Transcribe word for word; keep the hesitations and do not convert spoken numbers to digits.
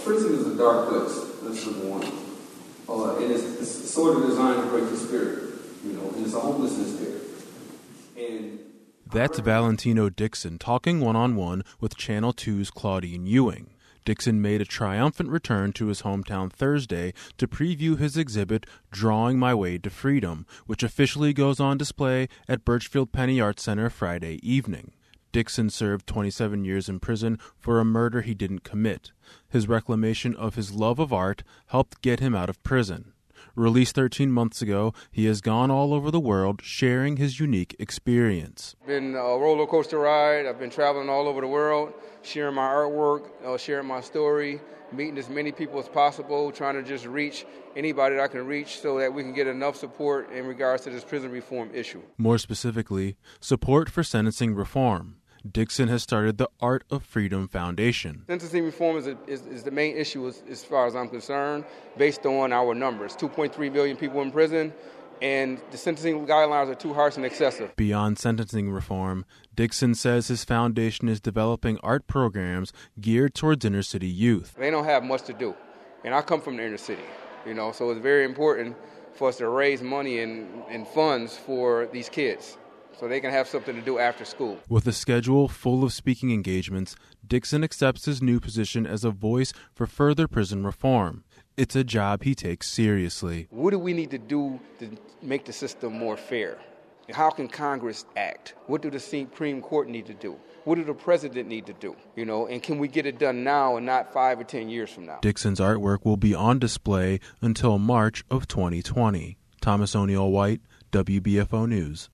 prison is a dark place. That's number one. Uh, and it's, it's sort of designed to break the spirit, you know, and it's a hopelessness there. And that's Valentino Dixon talking one-on-one with Channel two's Claudine Ewing. Dixon made a triumphant return to his hometown Thursday to preview his exhibit, Drawing My Way to Freedom, which officially goes on display at Birchfield Penny Arts Center Friday evening. Dixon served twenty-seven years in prison for a murder he didn't commit. His reclamation of his love of art helped get him out of prison. Released thirteen months ago, he has gone all over the world sharing his unique experience. It's been a roller coaster ride. I've been traveling all over the world, sharing my artwork, uh, sharing my story, meeting as many people as possible, trying to just reach anybody that I can reach so that we can get enough support in regards to this prison reform issue. More specifically, support for sentencing reform. Dixon has started the Art of Freedom Foundation. Sentencing reform is, a, is, is the main issue as, as far as I'm concerned, based on our numbers. two point three million people in prison, and the sentencing guidelines are too harsh and excessive. Beyond sentencing reform, Dixon says his foundation is developing art programs geared towards inner-city youth. They don't have much to do, and I come from the inner city, you know, so it's very important for us to raise money and, and funds for these kids, so they can have something to do after school. With a schedule full of speaking engagements, Dixon accepts his new position as a voice for further prison reform. It's a job he takes seriously. What do we need to do to make the system more fair? How can Congress act? What do the Supreme Court need to do? What do the president need to do? You know, and can we get it done now and not five or ten years from now? Dixon's artwork will be on display until March of twenty twenty. Thomas O'Neill White, W B F O News.